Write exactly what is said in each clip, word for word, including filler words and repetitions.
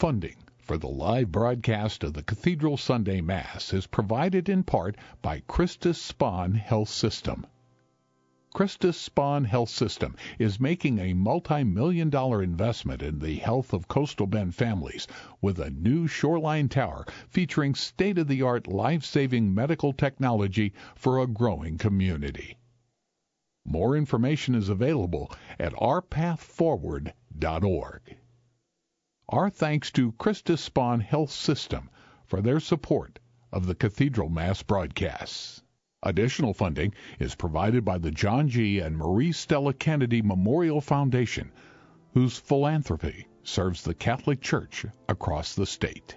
Funding for the live broadcast of the Cathedral Sunday Mass is provided in part by Christus Spohn Health System. Christus Spohn Health System is making a multi-million dollar investment in the health of Coastal Bend families with a new shoreline tower featuring state-of-the-art life-saving medical technology for a growing community. More information is available at our path forward dot org. Our thanks to Christus Spohn Health System for their support of the Cathedral Mass broadcasts. Additional funding is provided by the John G. and Marie Stella Kennedy Memorial Foundation, whose philanthropy serves the Catholic Church across the state.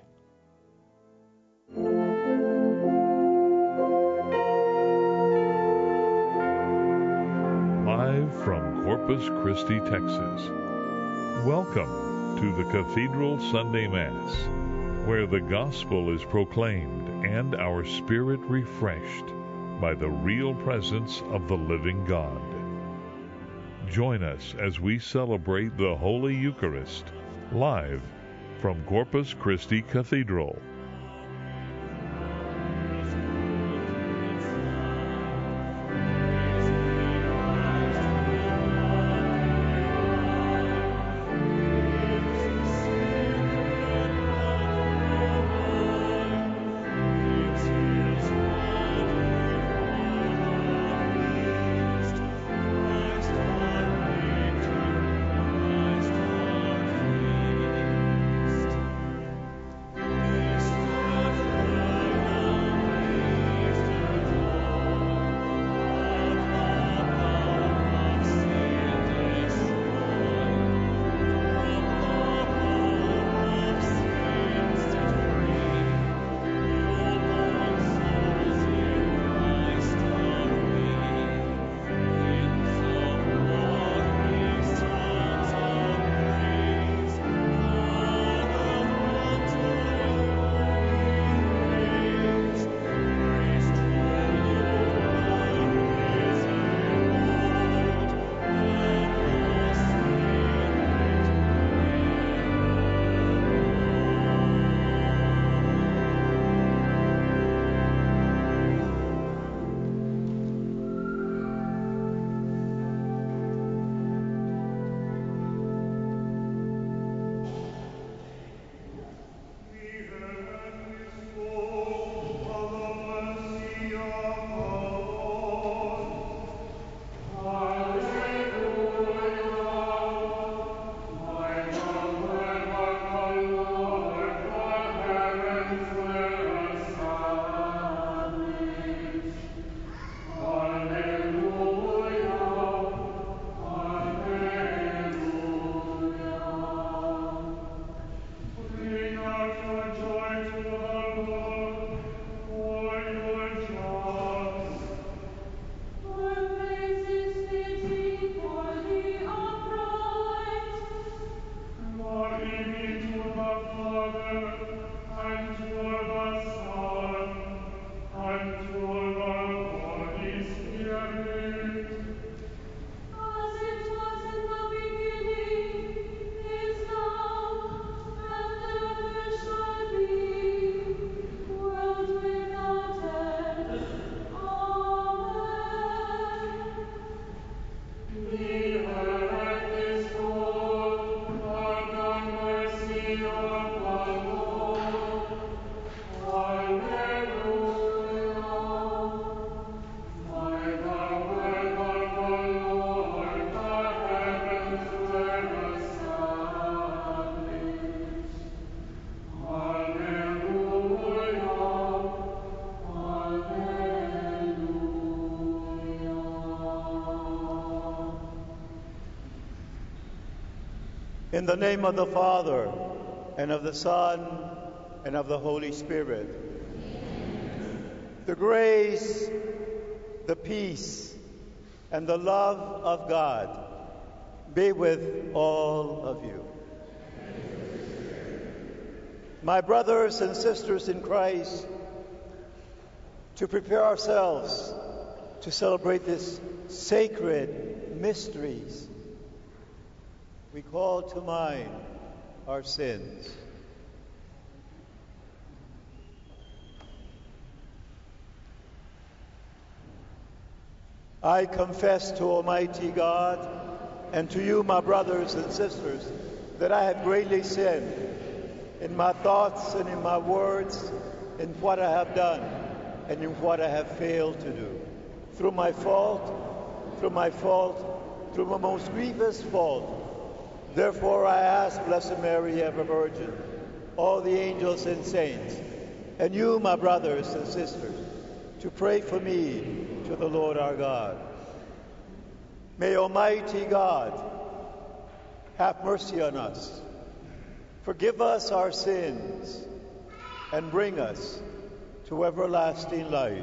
Live from Corpus Christi, Texas. Welcome to the Cathedral Sunday Mass, where the gospel is proclaimed and our spirit refreshed by the real presence of the living God. Join us as we celebrate the Holy Eucharist, live from Corpus Christi Cathedral. In the name of the Father, and of the Son, and of the Holy Spirit. Amen. The grace, the peace, and the love of God be with all of you. My brothers and sisters in Christ, to prepare ourselves to celebrate this sacred mysteries, we call to mind our sins. I confess to Almighty God and to you, my brothers and sisters, that I have greatly sinned in my thoughts and in my words, in what I have done and in what I have failed to do. Through my fault, through my fault, through my most grievous fault. Therefore I ask Blessed Mary, ever Virgin, all the angels and saints, and you, my brothers and sisters, to pray for me to the Lord our God. May Almighty God have mercy on us, forgive us our sins, and bring us to everlasting life.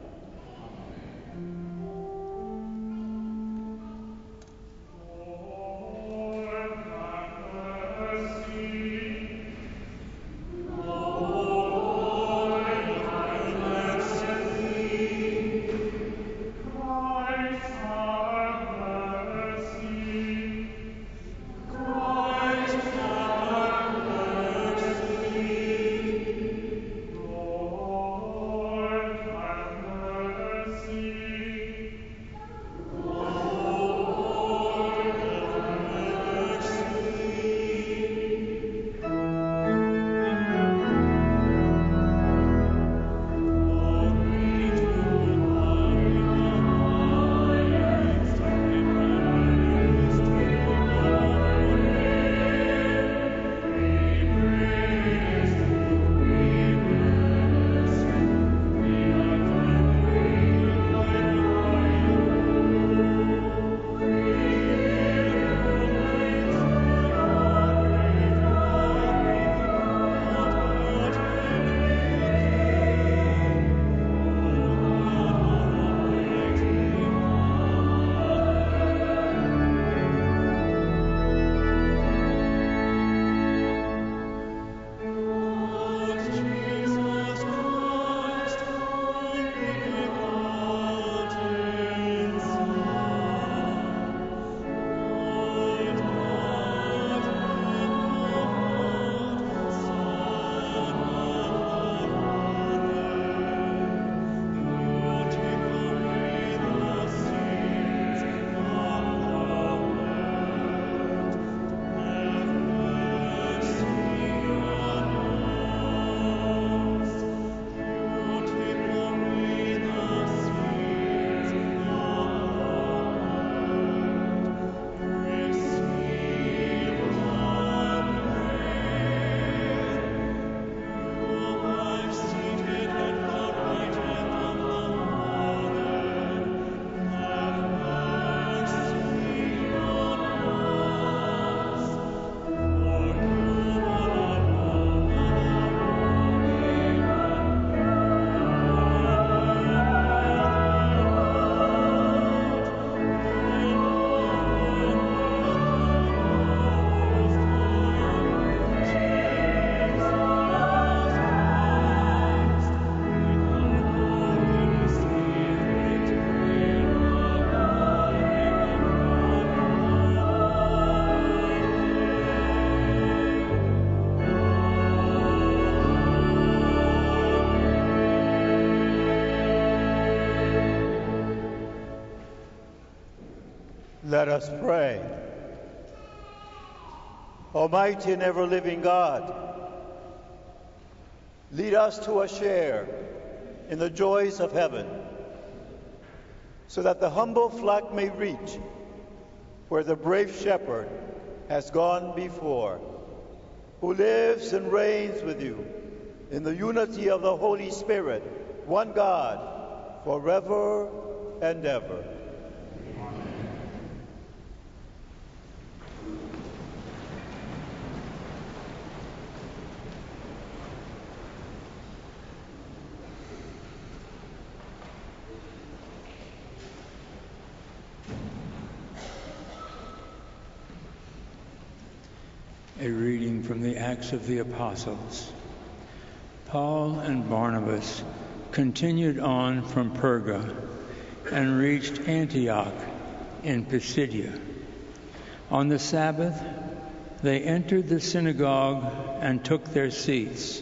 Let us pray. Almighty and ever-living God, lead us to a share in the joys of heaven, so that the humble flock may reach where the brave shepherd has gone before, who lives and reigns with you in the unity of the Holy Spirit, one God, forever and ever. A reading from the Acts of the Apostles. Paul and Barnabas continued on from Perga and reached Antioch in Pisidia. On the Sabbath, they entered the synagogue and took their seats.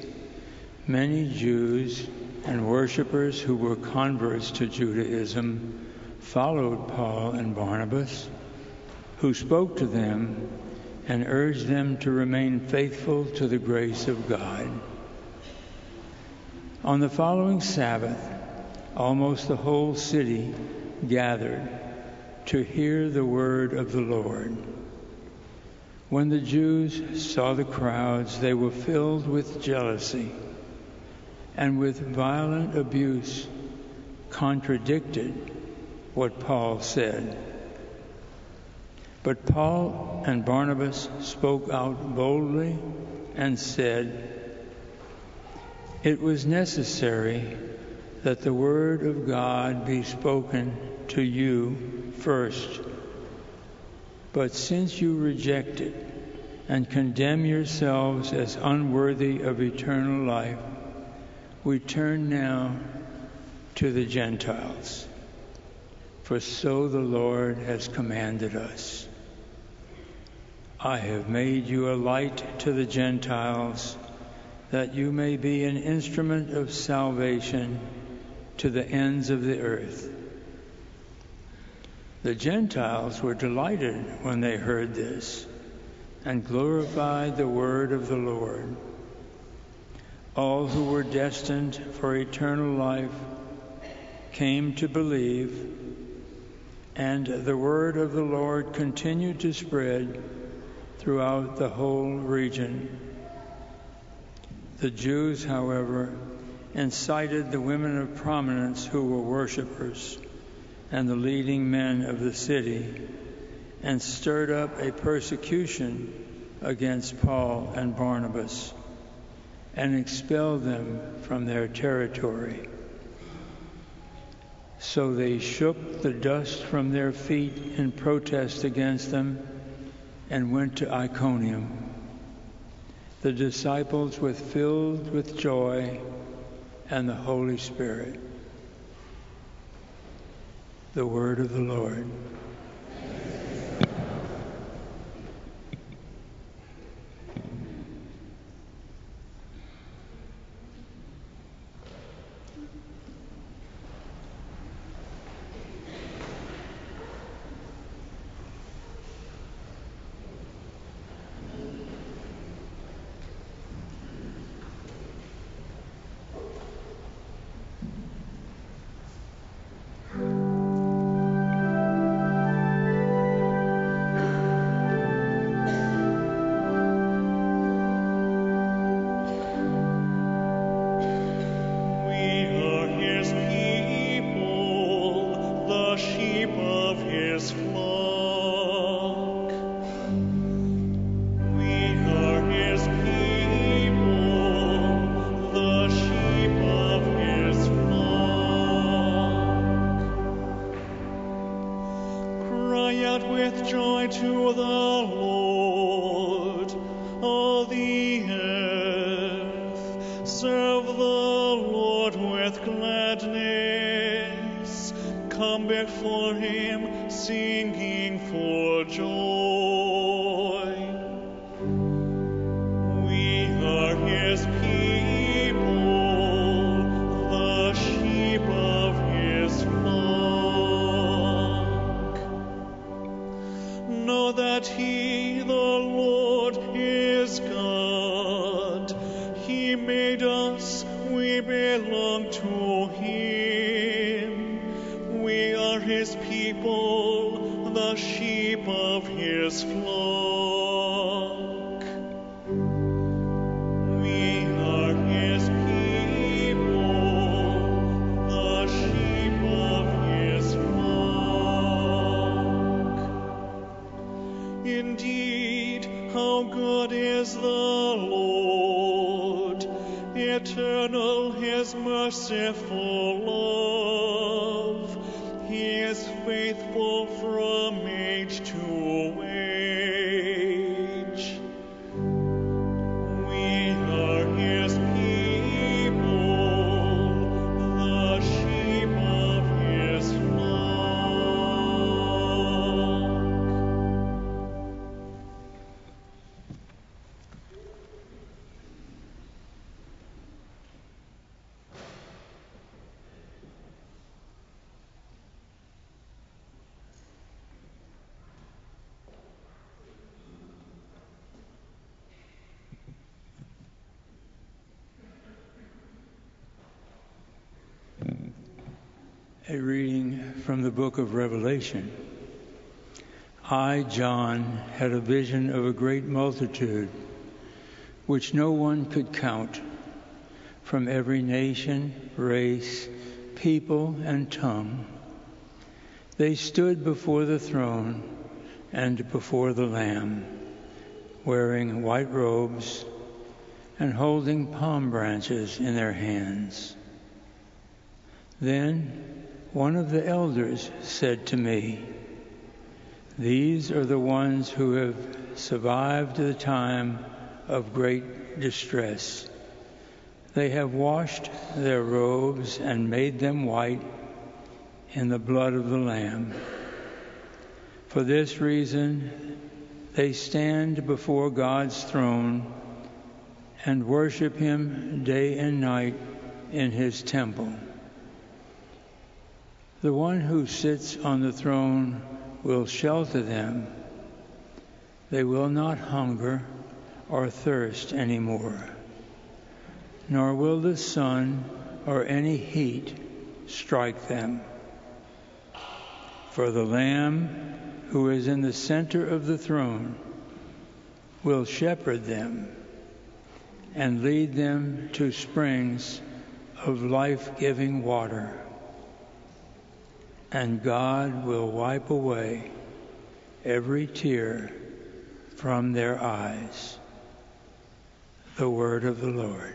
Many Jews and worshippers who were converts to Judaism followed Paul and Barnabas, who spoke to them and urged them to remain faithful to the grace of God. On the following Sabbath, almost the whole city gathered to hear the word of the Lord. When the Jews saw the crowds, they were filled with jealousy and with violent abuse contradicted what Paul said. But Paul and Barnabas spoke out boldly and said, "It was necessary that the word of God be spoken to you first. But since you reject it and condemn yourselves as unworthy of eternal life, we turn now to the Gentiles. For so the Lord has commanded us. I have made you a light to the Gentiles, that you may be an instrument of salvation to the ends of the earth." The Gentiles were delighted when they heard this and glorified the word of the Lord. All who were destined for eternal life came to believe, and the word of the Lord continued to spread throughout the whole region. The Jews, however, incited the women of prominence who were worshippers and the leading men of the city, and stirred up a persecution against Paul and Barnabas, and expelled them from their territory. So they shook the dust from their feet in protest against them and went to Iconium. The disciples were filled with joy and the Holy Spirit. The word of the Lord. A reading from the book of Revelation. I, John, had a vision of a great multitude, which no one could count, from every nation, race, people, and tongue. They stood before the throne and before the Lamb, wearing white robes and holding palm branches in their hands. Then one of the elders said to me, "These are the ones who have survived the time of great distress. They have washed their robes and made them white in the blood of the Lamb. For this reason, they stand before God's throne and worship Him day and night in His temple. The one who sits on the throne will shelter them. They will not hunger or thirst anymore, nor will the sun or any heat strike them. For the Lamb who is in the center of the throne will shepherd them and lead them to springs of life-giving water. And God will wipe away every tear from their eyes." The word of the Lord.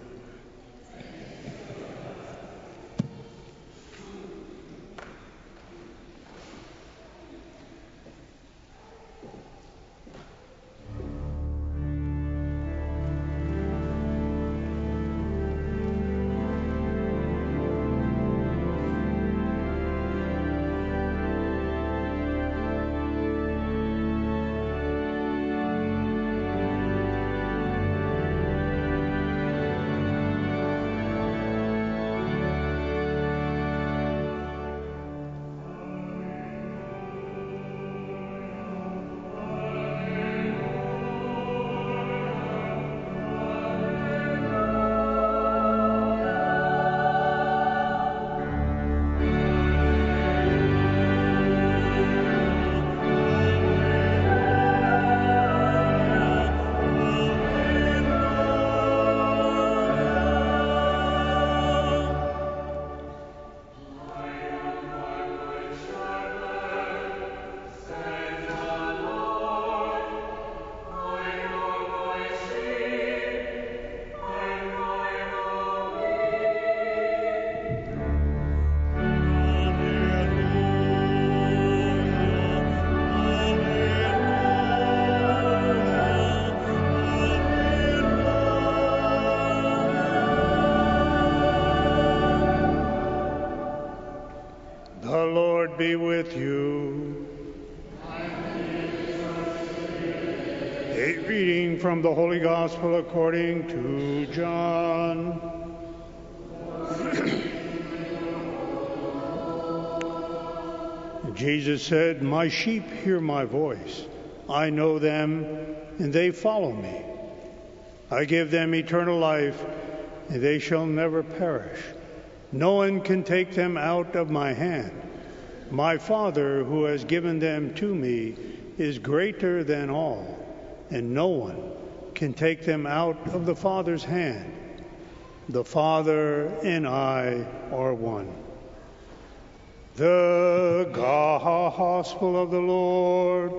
Be with you. A reading from the Holy Gospel according to John. Jesus said, "My sheep hear my voice. I know them, and they follow me. I give them eternal life, and they shall never perish. No one can take them out of my hand. My Father, who has given them to me, is greater than all, and no one can take them out of the Father's hand. The Father and I are one." The Gospel of the Lord.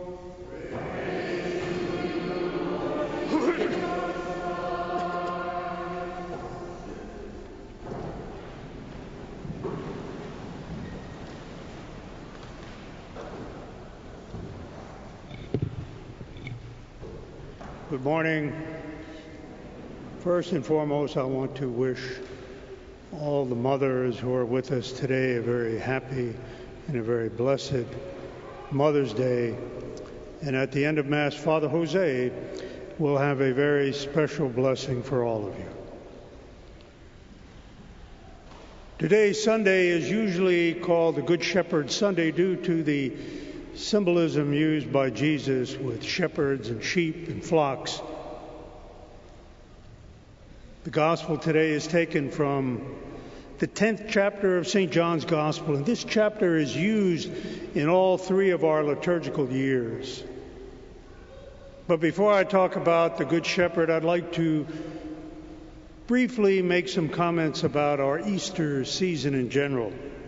Good morning. First and foremost, I want to wish all the mothers who are with us today a very happy and a very blessed Mother's Day. And at the end of Mass, Father Jose will have a very special blessing for all of you. Today, Sunday, is usually called the Good Shepherd Sunday due to the symbolism used by Jesus with shepherds and sheep and flocks. The gospel today is taken from the tenth chapter of Saint John's Gospel. And this chapter is used in all three of our liturgical years. But before I talk about the Good Shepherd, I'd like to briefly make some comments about our Easter season in general.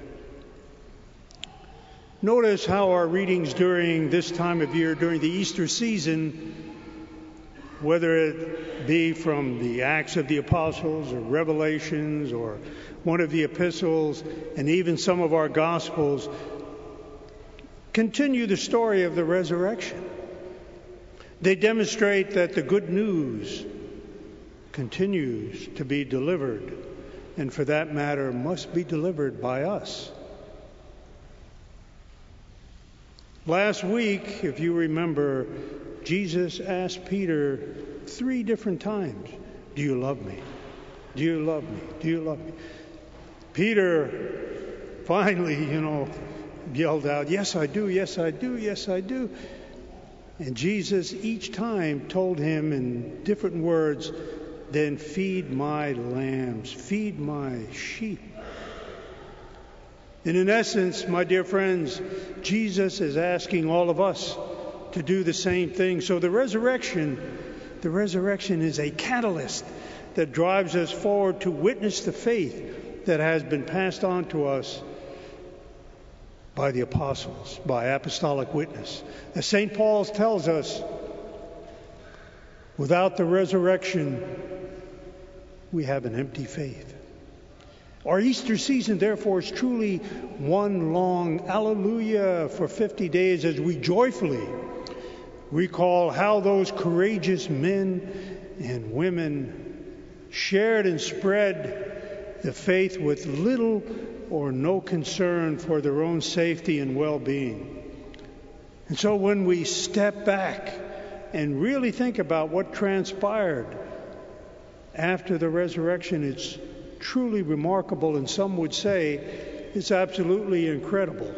Notice how our readings during this time of year, during the Easter season, whether it be from the Acts of the Apostles or Revelations or one of the epistles and even some of our Gospels, continue the story of the resurrection. They demonstrate that the good news continues to be delivered, and for that matter, must be delivered by us. Last week, if you remember, Jesus asked Peter three different times, "Do you love me? Do you love me? Do you love me?" Peter finally, you know, yelled out, "Yes, I do. Yes, I do. Yes, I do." And Jesus each time told him in different words, "Then feed my lambs, feed my sheep." And in essence, my dear friends, Jesus is asking all of us to do the same thing. So the resurrection, the resurrection is a catalyst that drives us forward to witness the faith that has been passed on to us by the apostles, by apostolic witness. As Saint Paul tells us, without the resurrection, we have an empty faith. Our Easter season, therefore, is truly one long Alleluia for fifty days as we joyfully recall how those courageous men and women shared and spread the faith with little or no concern for their own safety and well-being. And so when we step back and really think about what transpired after the resurrection, it's truly remarkable, and some would say it's absolutely incredible.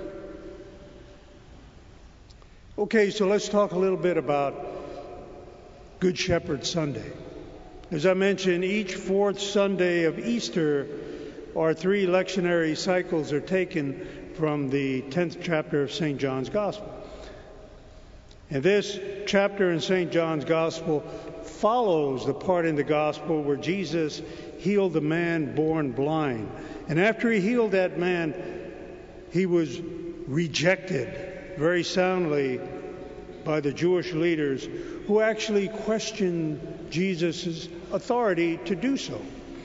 Okay, so let's talk a little bit about Good Shepherd Sunday. As I mentioned, each fourth Sunday of Easter, our three lectionary cycles are taken from the tenth chapter of Saint John's Gospel. And this chapter in Saint John's Gospel follows the part in the Gospel where Jesus healed the man born blind. And after he healed that man, he was rejected very soundly by the Jewish leaders, who actually questioned Jesus' authority to do so.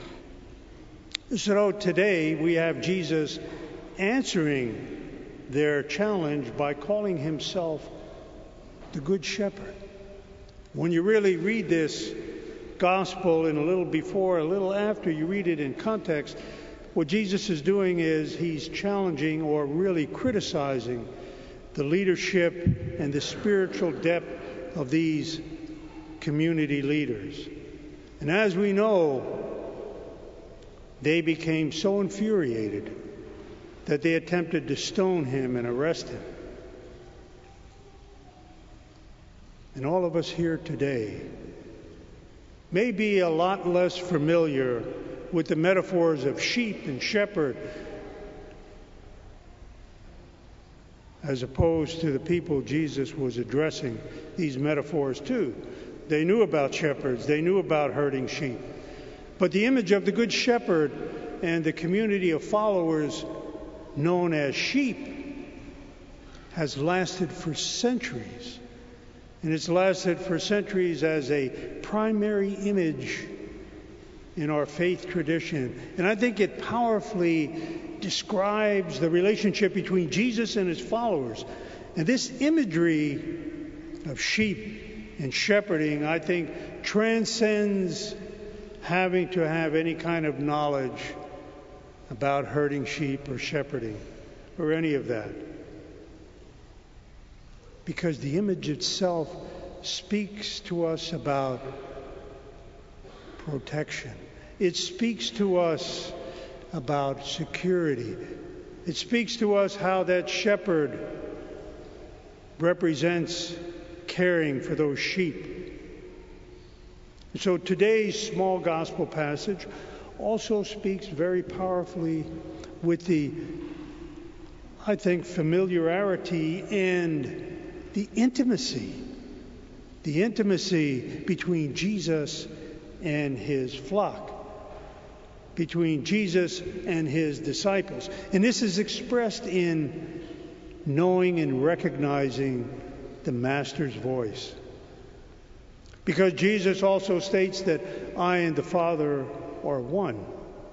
So today we have Jesus answering their challenge by calling himself the Good Shepherd. When you really read this gospel in a little before, a little after, you read it in context, what Jesus is doing is he's challenging or really criticizing the leadership and the spiritual depth of these community leaders. And as we know, they became so infuriated that they attempted to stone him and arrest him. And all of us here today may be a lot less familiar with the metaphors of sheep and shepherd as opposed to the people Jesus was addressing these metaphors to. They knew about shepherds, they knew about herding sheep. But the image of the Good Shepherd and the community of followers known as sheep has lasted for centuries. And it's lasted for centuries as a primary image in our faith tradition. And I think it powerfully describes the relationship between Jesus and his followers. And this imagery of sheep and shepherding, I think, transcends having to have any kind of knowledge about herding sheep or shepherding or any of that. Because the image itself speaks to us about protection. It speaks to us about security. It speaks to us how that shepherd represents caring for those sheep. So today's small gospel passage also speaks very powerfully with the, I think, familiarity and the intimacy, the intimacy between Jesus and his flock, between Jesus and his disciples. And this is expressed in knowing and recognizing the Master's voice. Because Jesus also states that I and the Father are one.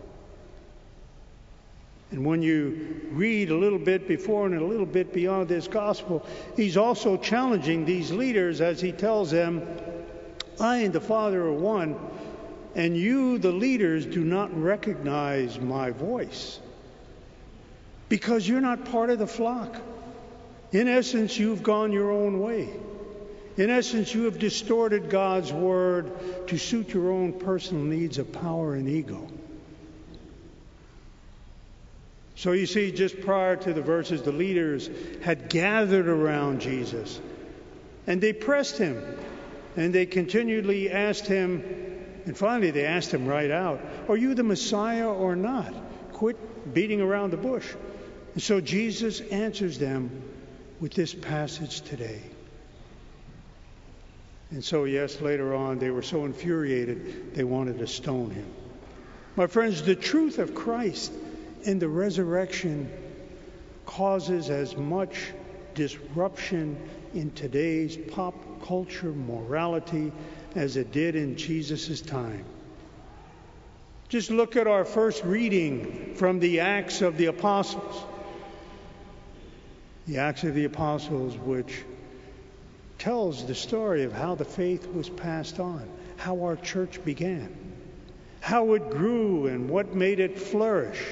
And when you read a little bit before and a little bit beyond this gospel, he's also challenging these leaders as he tells them, I and the Father are one, and you, the leaders, do not recognize my voice because you're not part of the flock. In essence, you've gone your own way. In essence, you have distorted God's word to suit your own personal needs of power and ego. So you see, just prior to the verses, the leaders had gathered around Jesus, and they pressed him, and they continually asked him, and finally they asked him right out, are you the Messiah or not? Quit beating around the bush. And so Jesus answers them with this passage today. And so, yes, later on, they were so infuriated, they wanted to stone him. My friends, the truth of Christ and the resurrection causes as much disruption in today's pop culture morality as it did in Jesus' time. Just look at our first reading from the Acts of the Apostles. The Acts of the Apostles, which tells the story of how the faith was passed on, how our church began, how it grew, and what made it flourish.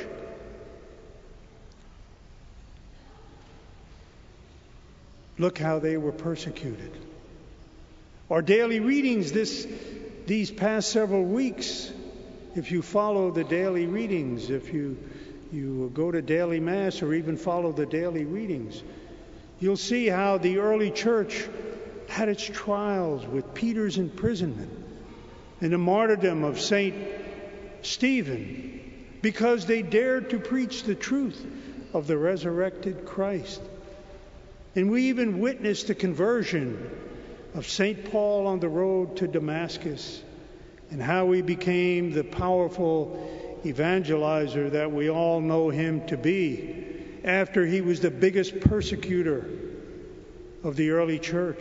Look how they were persecuted. Our daily readings this these past several weeks, if you follow the daily readings, if you you go to daily mass or even follow the daily readings, you'll see how the early church had its trials with Peter's imprisonment and the martyrdom of Saint Stephen because they dared to preach the truth of the resurrected Christ. And we even witnessed the conversion of Saint Paul on the road to Damascus and how he became the powerful evangelizer that we all know him to be after he was the biggest persecutor of the early church.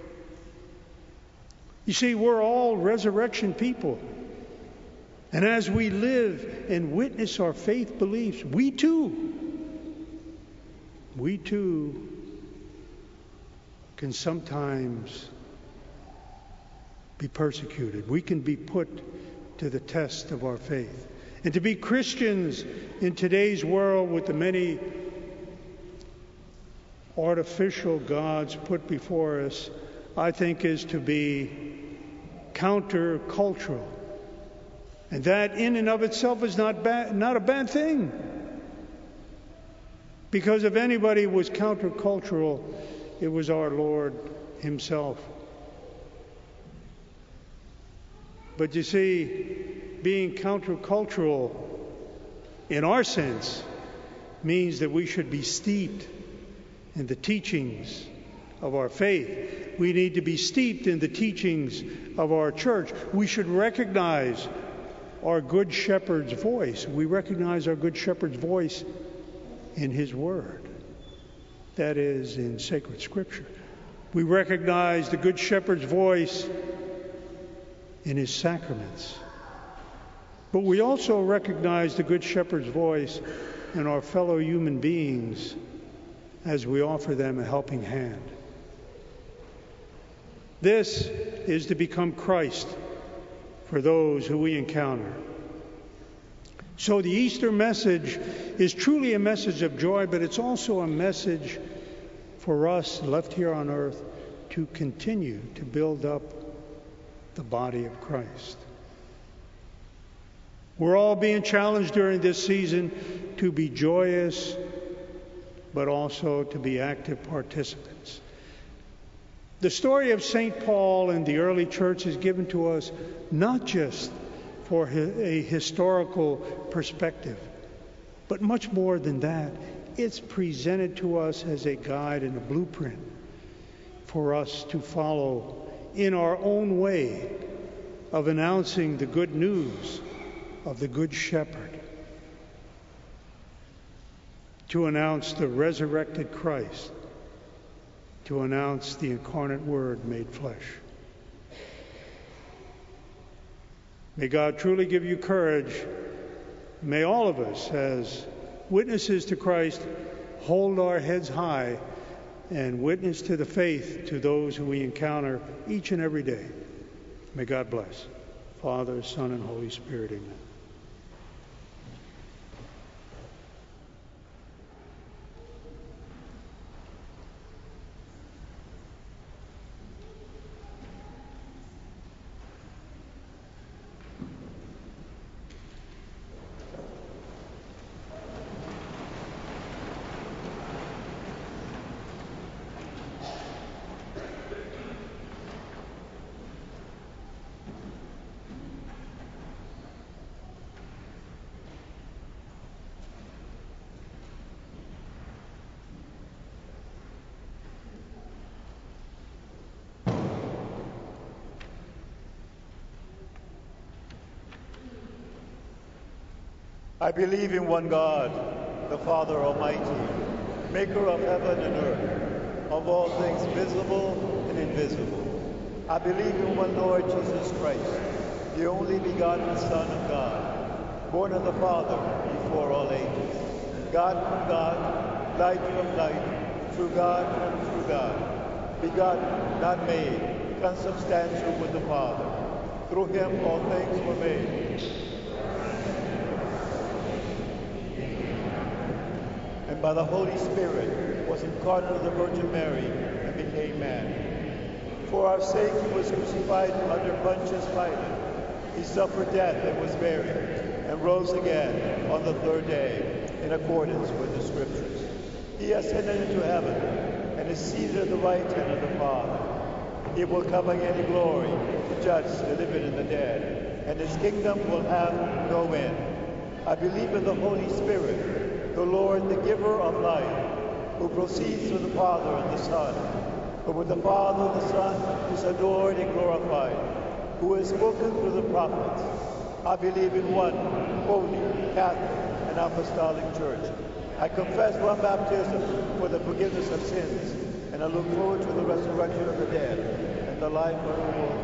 You see, we're all resurrection people. And as we live and witness our faith beliefs, we too, we too can sometimes be persecuted. We can be put to the test of our faith. And to be Christians in today's world with the many artificial gods put before us, I think is to be countercultural. And that in and of itself is not bad, not a bad thing. Because if anybody was countercultural, it was our Lord himself. But you see, being countercultural in our sense means that we should be steeped in the teachings of our faith. We need to be steeped in the teachings of our church. We should recognize our Good Shepherd's voice. We recognize our Good Shepherd's voice in his word. That is, in sacred scripture. We recognize the Good Shepherd's voice in his sacraments. But we also recognize the Good Shepherd's voice in our fellow human beings as we offer them a helping hand. This is to become Christ for those who we encounter. So the Easter message is truly a message of joy, but it's also a message for us left here on earth to continue to build up the body of Christ. We're all being challenged during this season to be joyous, but also to be active participants. The story of Saint Paul and the early church is given to us not just for a historical perspective. But much more than that, it's presented to us as a guide and a blueprint for us to follow in our own way of announcing the good news of the Good Shepherd, to announce the resurrected Christ, to announce the incarnate Word made flesh. May God truly give you courage. May all of us, as witnesses to Christ, hold our heads high and witness to the faith to those who we encounter each and every day. May God bless. Father, Son, and Holy Spirit, amen. I believe in one God, the Father Almighty, maker of heaven and earth, of all things visible and invisible. I believe in one Lord Jesus Christ, the only begotten Son of God, born of the Father before all ages, God from God, light from light, true God from true God, begotten, not made, consubstantial with the Father. Through him all things were made. And by the Holy Spirit was incarnate of the Virgin Mary and became man. For our sake he was crucified under Pontius Pilate. He suffered death and was buried, and rose again on the third day, in accordance with the Scriptures. He ascended into heaven, and is seated at the right hand of the Father. He will come again in glory to judge the living and the dead, and his kingdom will have no end. I believe in the Holy Spirit, the Lord, the giver of life, who proceeds from the Father and the Son, who with the Father and the Son is adored and glorified, who has spoken through the prophets. I believe in one holy, Catholic, and apostolic church. I confess one baptism for the forgiveness of sins, and I look forward to the resurrection of the dead and the life of the world.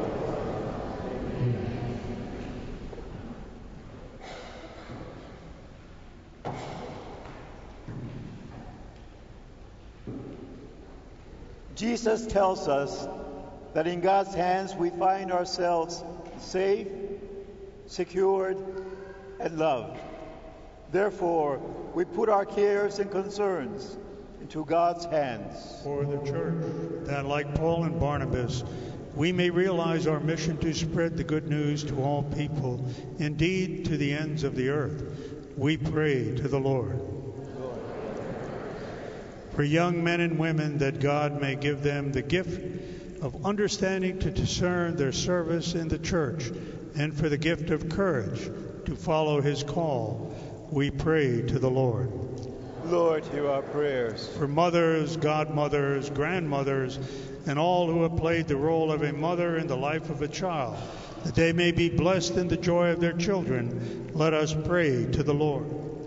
Jesus tells us that in God's hands we find ourselves safe, secured, and loved. Therefore, we put our cares and concerns into God's hands. For the church, that like Paul and Barnabas, we may realize our mission to spread the good news to all people, indeed to the ends of the earth. We pray to the Lord. For young men and women, that God may give them the gift of understanding to discern their service in the church, and for the gift of courage to follow his call, we pray to the Lord. Lord, hear our prayers. For mothers, godmothers, grandmothers, and all who have played the role of a mother in the life of a child, that they may be blessed in the joy of their children, let us pray to the Lord.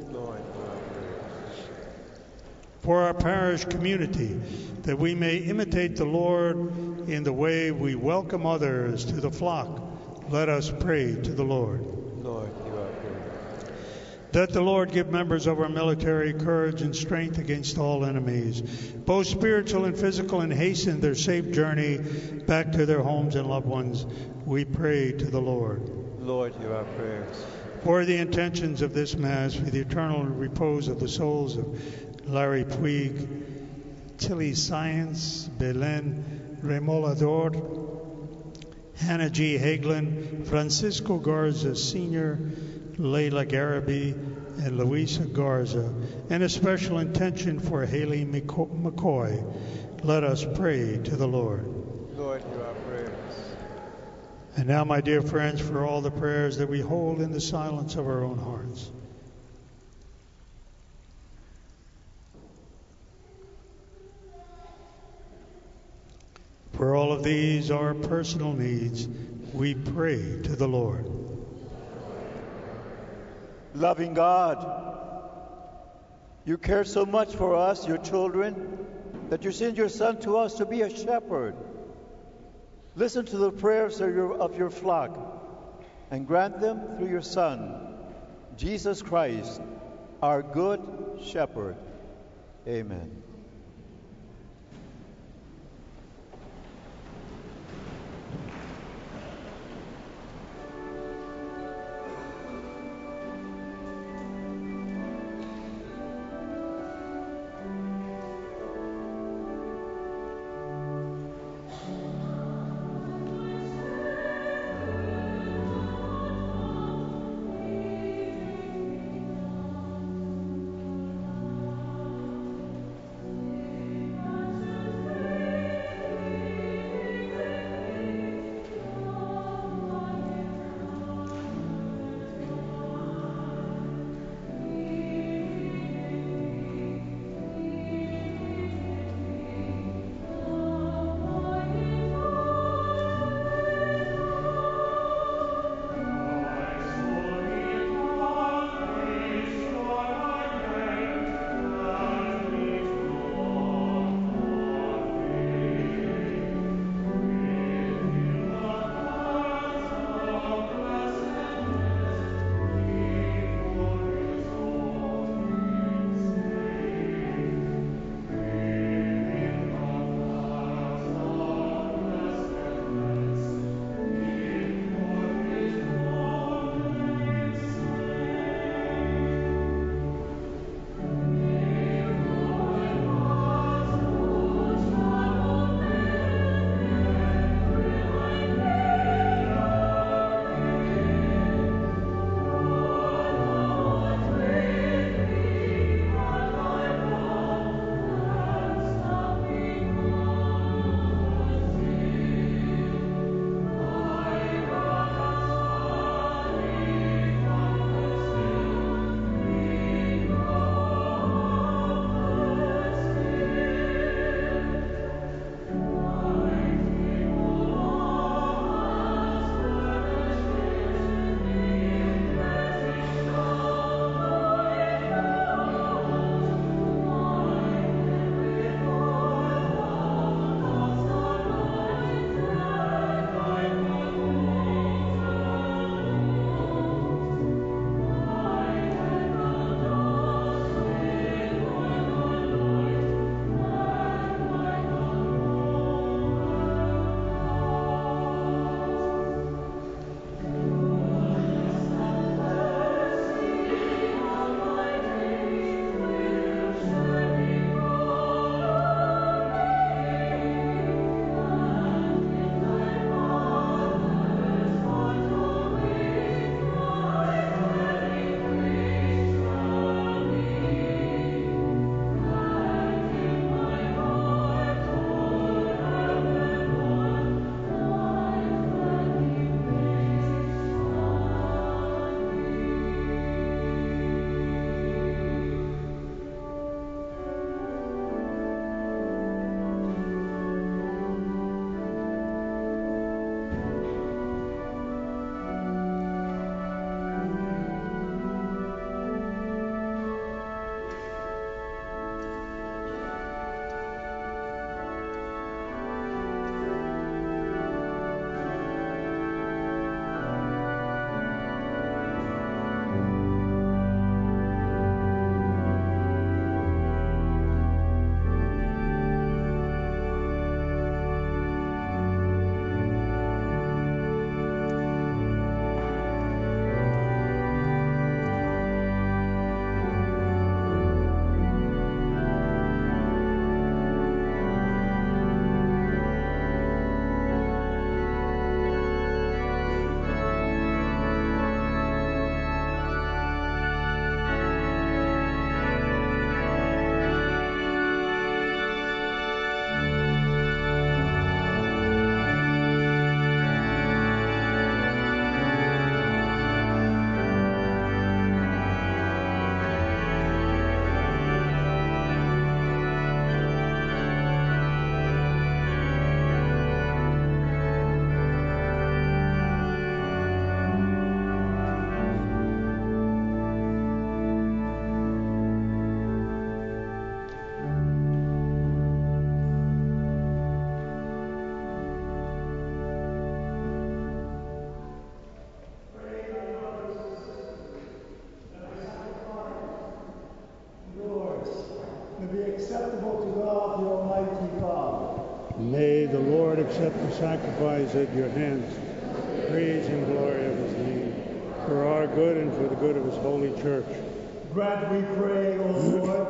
For our parish community, that we may imitate the Lord in the way we welcome others to the flock, let us pray to the Lord. Lord, hear our prayers. That the Lord give members of our military courage and strength against all enemies, both spiritual and physical, and hasten their safe journey back to their homes and loved ones, we pray to the Lord. Lord, hear our prayers. For the intentions of this Mass, for the eternal repose of the souls of Larry Puig, Tilly Science, Belen Remolador, Hannah G. Hagelin, Francisco Garza Senior, Leila Garaby, and Luisa Garza, and a special intention for Haley McCoy. Let us pray to the Lord. Lord, hear our prayers. And now, my dear friends, for all the prayers that we hold in the silence of our own hearts. For all of these, our personal needs, we pray to the Lord. Loving God, you care so much for us, your children, that you send your Son to us to be a shepherd. Listen to the prayers of your, of your flock and grant them through your Son, Jesus Christ, our good shepherd. Amen. accept the sacrifice at your hands, praise and glory of his name, for our good and for the good of his holy church. Grant, we pray, O Lord,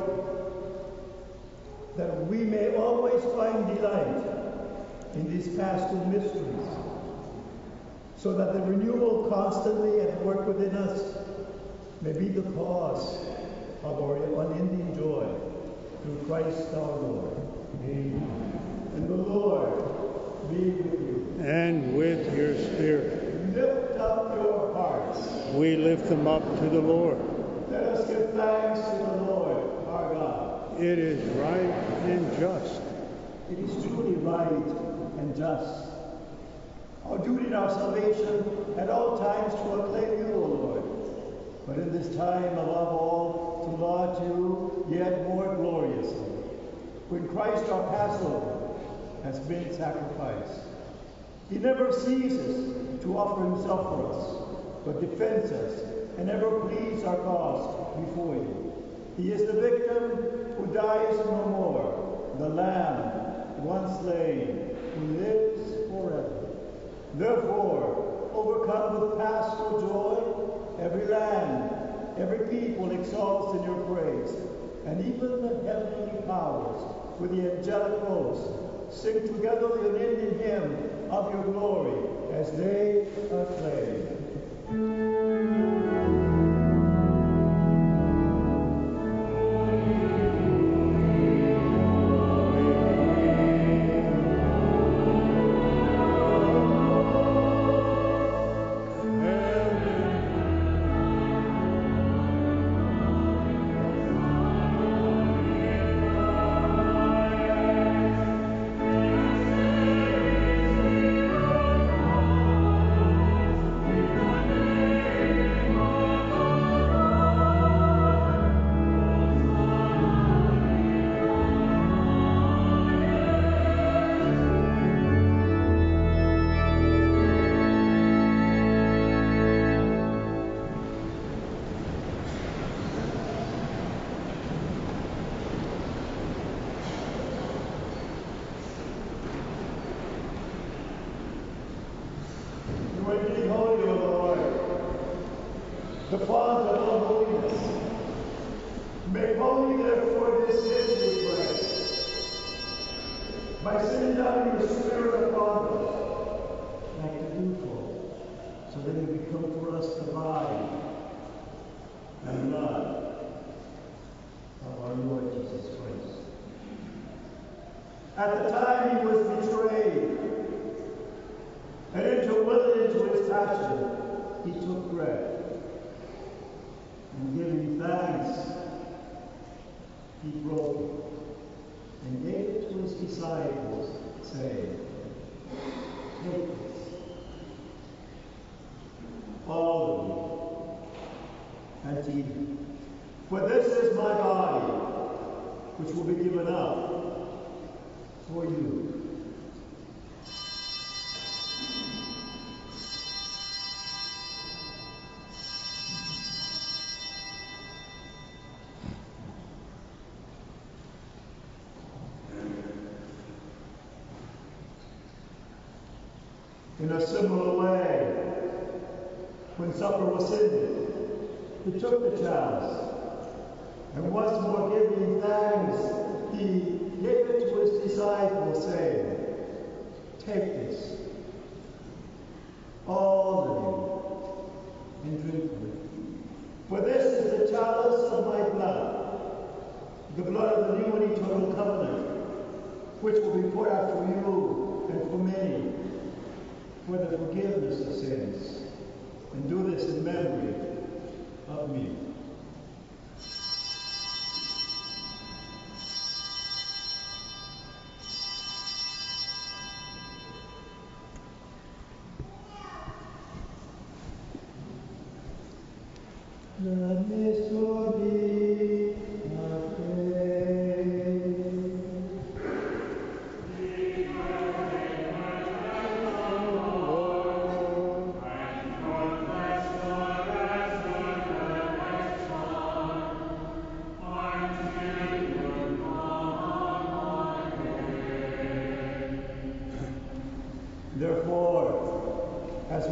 that we may always find delight in these paschal mysteries, so that the renewal constantly at work within us may be the cause of our unending joy through Christ our Lord. Amen. And the Lord be with you. And with your spirit. Lift up your hearts. We lift them up to the Lord. Let us give thanks to the Lord our God. It is right and just. It is truly right and just. Our duty and our salvation at all times to acclaim you, O Lord. But in this time, above all, to laud you yet more gloriously, when Christ our Passover has been sacrificed. He never ceases to offer himself for us, but defends us and ever pleads our cause before you. He is the victim who dies no more, the Lamb once slain, who lives forever. Therefore, overcome with paschal joy, every land, every people exalts in your praise, and even the heavenly powers with the angelic hosts sing together the unending hymn of your glory as they acclaim. At the time he was betrayed and into willing into his passion, he took bread and giving thanks, he broke it and gave it to his disciples, saying, "Take this, all of you, and eat it. For this is my body, which will be given up for you." In a similar way, when supper was ended, he took the chalice, and once more giving thanks, he gave it to his disciples, saying, "Take this, all of you, and drink of it. For this is the chalice of my blood, the blood of the new and eternal covenant, which will be poured out for you and for many, for the forgiveness of sins. And do this in memory of me." Let me so be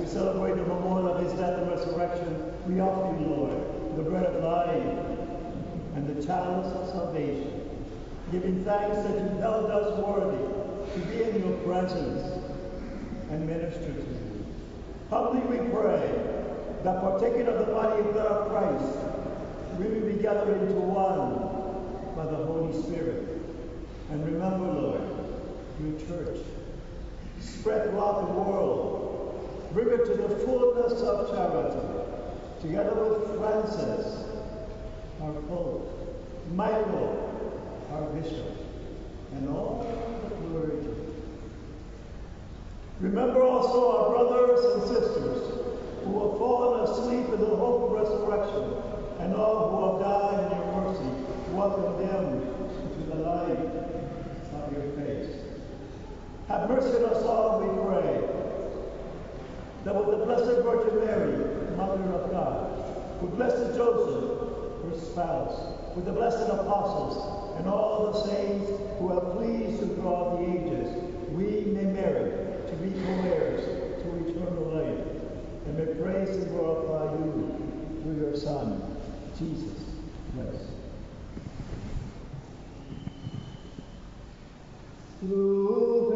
we celebrate the memorial of his death and resurrection, we offer you, Lord, the bread of life and the chalice of salvation, giving thanks that you held us worthy to be in your presence and minister to you. Humbly we pray that partaking of the body and blood of Christ, we may be gathered into one by the Holy Spirit. And remember, Lord, your church, spread throughout the world, bring it to the fullness of charity, together with Francis, our Pope, Michael, our Bishop, and all the clergy. Remember also our brothers and sisters who have fallen asleep in the hope of resurrection, and all who have died in your mercy. Welcome them to the light of your face. Have mercy on us all, we pray, that with the Blessed Virgin Mary, Mother of God, with Blessed Joseph, her spouse, with the blessed apostles, and all the saints who have pleased you throughout the ages, we may merit to be co-heirs to eternal life, and may praise and glorify you through your Son, Jesus Christ. Through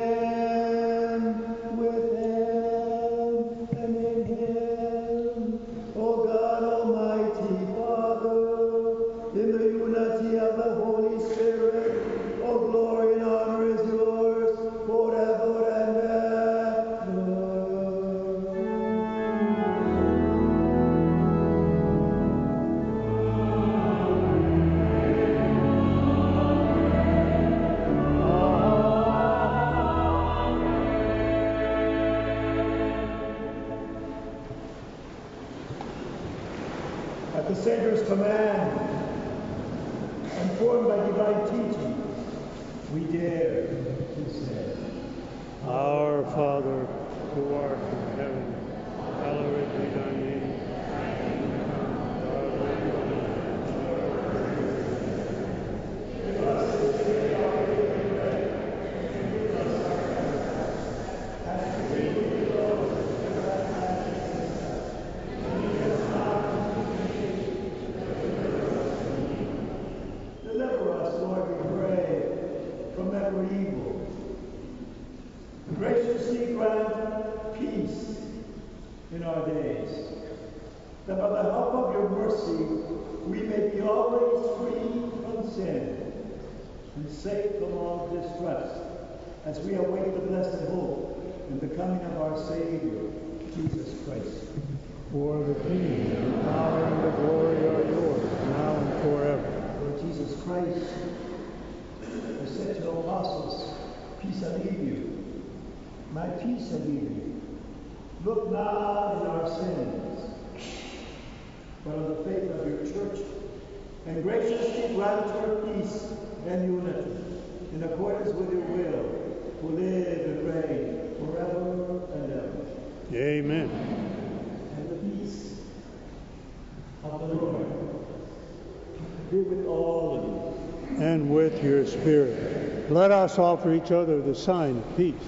him, with him, and in him, O God Almighty Father, in the unity of the Holy Spirit, all glory and honor is yours forever and ever. At the Savior's command, informed by divine teaching, we dare to say, Our Father, who art in heaven, hallowed be thy name. deliver us, Lord, we pray, from every evil. Graciously grant peace in our days, that by the help of your mercy we may be always free from sin and safe from all distress, as we await the blessed hope and the coming of our Savior, Jesus Christ. For the kingdom, the power, and the glory are yours, now and forever. Lord Jesus Christ, you said to the apostles, peace I leave you, my peace I leave you. Look not in our sins, but on the faith of your church, and graciously grant her peace and unity, in accordance with your will, who live and reign forever and ever. Amen. And the peace of the Lord be with all of you. And with your spirit. Let us offer each other the sign of peace.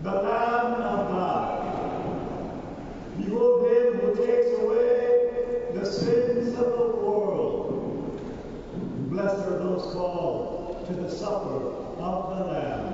the Lamb of God. Behold him who takes away the sins of the world. Blessed are those called to the supper of the Lamb.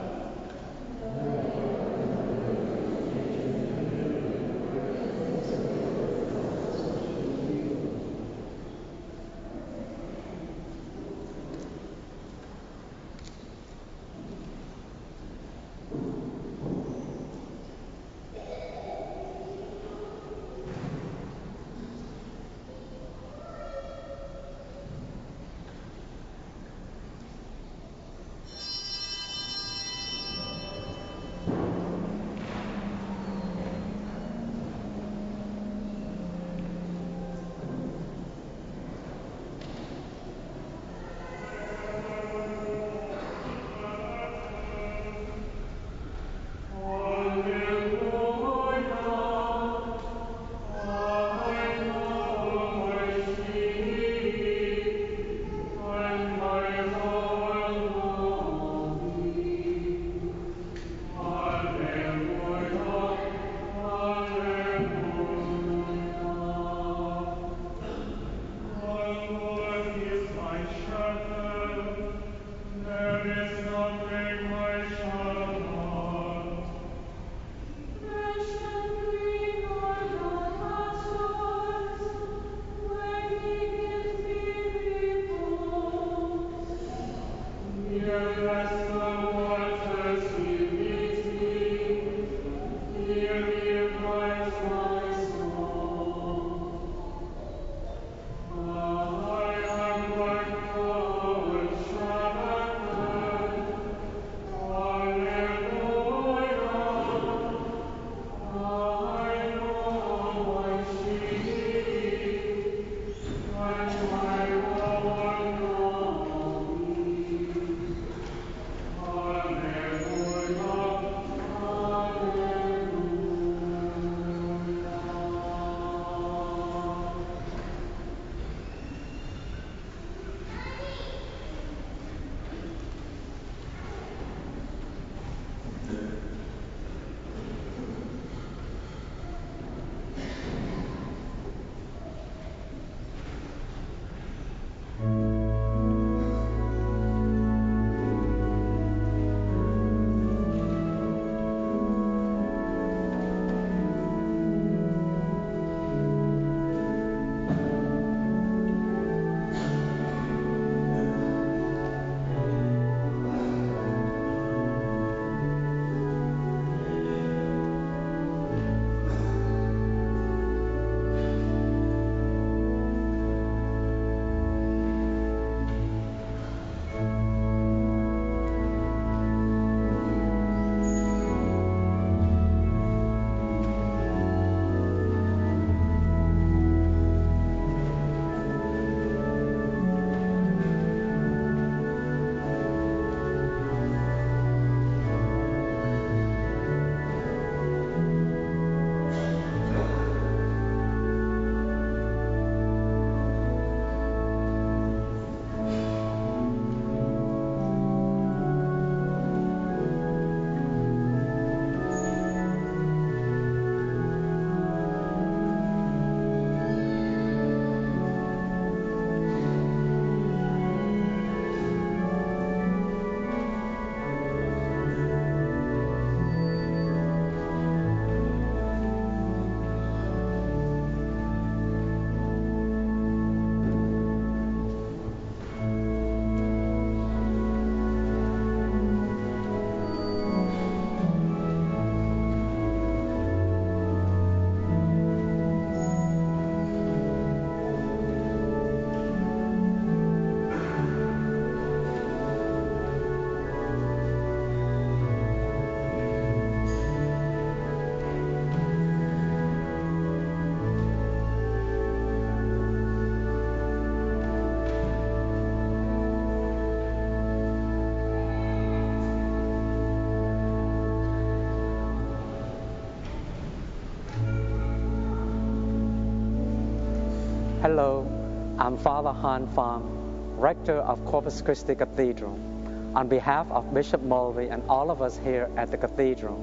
Hello, I'm Father Han Pham, Rector of Corpus Christi Cathedral. On behalf of Bishop Mulvey and all of us here at the Cathedral,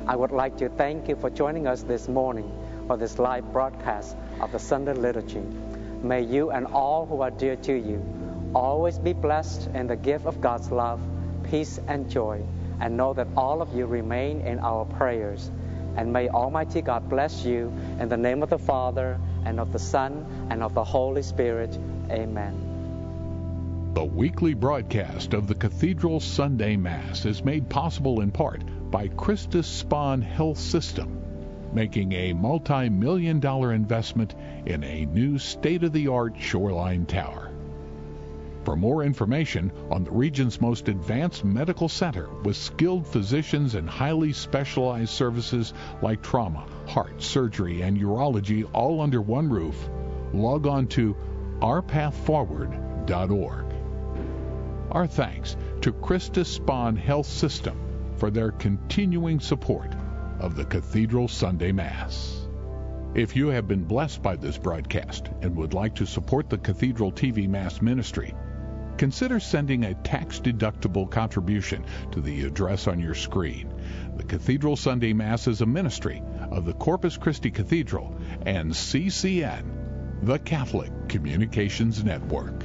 I would like to thank you for joining us this morning for this live broadcast of the Sunday Liturgy. May you and all who are dear to you always be blessed in the gift of God's love, peace, and joy, and know that all of you remain in our prayers. And may Almighty God bless you in the name of the Father, and of the Son, and of the Holy Spirit. Amen. The weekly broadcast of the Cathedral Sunday Mass is made possible in part by Christus Spohn Health System, making a multi-million dollar investment in a new state-of-the-art shoreline tower. For more information on the region's most advanced medical center with skilled physicians and highly specialized services like trauma, heart, surgery, and urology all under one roof, log on to our path forward dot org. Our thanks to Christus Spohn Health System for their continuing support of the Cathedral Sunday Mass. If you have been blessed by this broadcast and would like to support the Cathedral T V Mass ministry, consider sending a tax-deductible contribution to the address on your screen. The Cathedral Sunday Mass is a ministry of the Corpus Christi Cathedral and C C N, the Catholic Communications Network.